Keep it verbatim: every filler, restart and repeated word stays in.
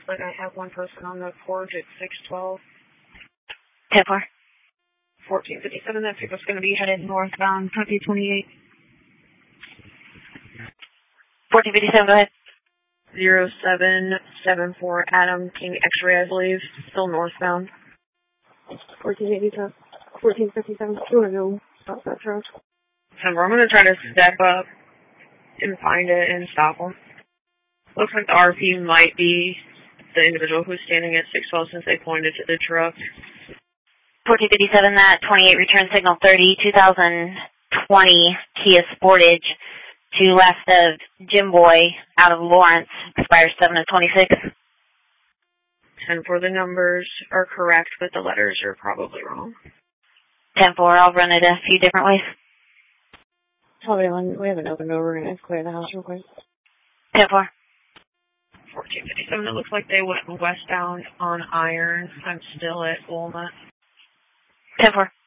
like I have one person on the porch at six twelve. ten four. fourteen fifty-seven, that pickup's going to be headed northbound, copy twenty-eight. fourteen fifty-seven, go ahead. zero seven seven four, Adam King X-ray, I believe, still northbound. fourteen eighty-seven, fourteen fifty-seven, you want to go stop that truck? So I'm going to try to step up and find it and stop them. Looks like the R P might be the individual who's standing at six twelve since they pointed to the truck. fourteen fifty-seven, that twenty-eight return signal thirty, two thousand twenty Kia Sportage to left of Jim Boy out of Lawrence, expires seven of twenty-six. ten four, the numbers are correct, but the letters are probably wrong. ten four, I'll run it a few different ways. Probably on, we haven't opened over, we're going to clear the house real quick. ten four. fourteen fifty-seven, it looks like they went westbound on Iron. I'm still at Walnut. ten four.